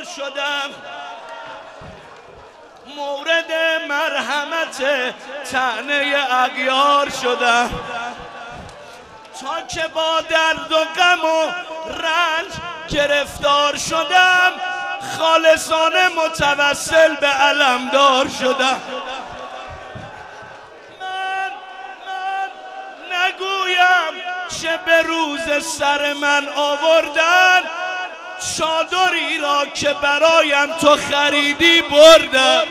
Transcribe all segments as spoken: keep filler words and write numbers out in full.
بار شدم، مورد مرحمت طعنه اغیار شدم، تا که با درد و غم و رنج گرفتار شدم، خالصانه متوسل به علمدار شدم. من من نگویم چه به روز سر من آوردن، چادری را که برایم تو خریدی بردم.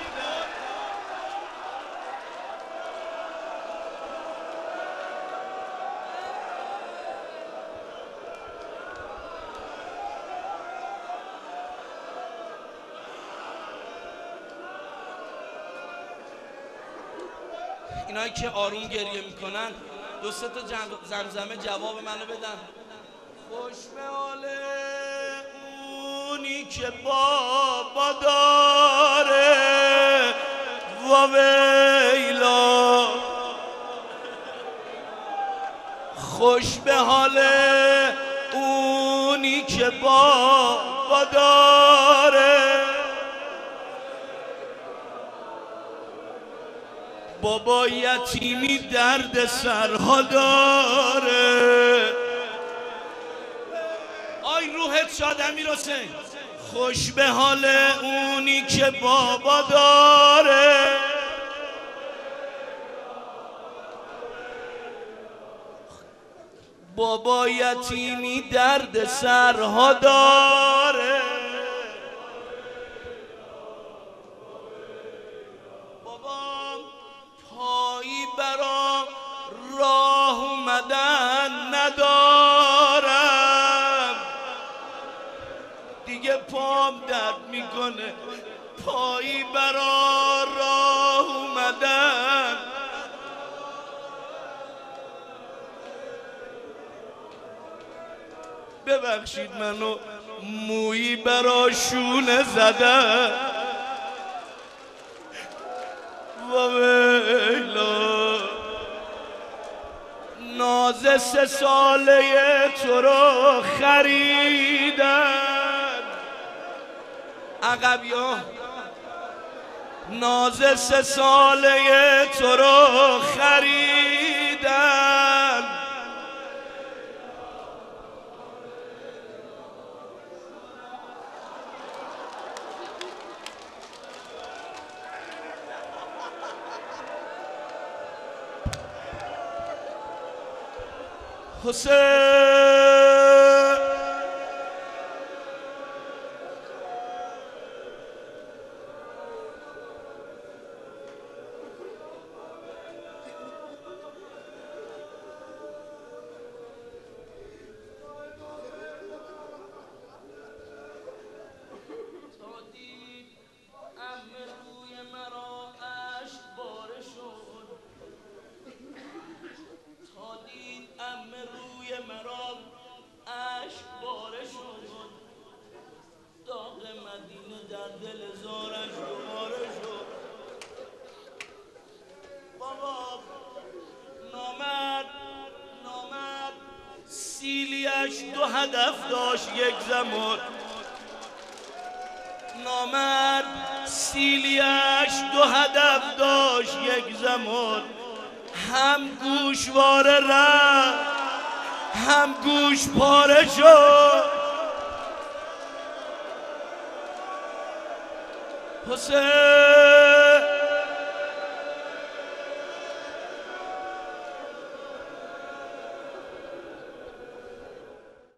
اینایی که آروم گریه میکنن دو سه تا زمزمه جواب منو بدن. خوش به حال اونی که بابا داره و ویلا، خوش به حال اونی که بابا داره، بابا یتیمی درد سرها داره. آی روحت شاد امیر حسین. خوش به حال اونی که بابا داره، بابا یتیمی درد سرها داره. راه اومدن ندارم، دیگه پام درد میکنه، پایی برا راه اومدن. ببخشید منو مویی برا شونه زدن و ویلا، ناز سه ساله تو رو خریدن. عقبیا ناز سه ساله تو رو خریدن، حسین دو هدف داشت یک زمان، نامرد سیلیش دو هدف داشت یک زمان، هم گوشواره رفت هم گوش پاره شد. حسین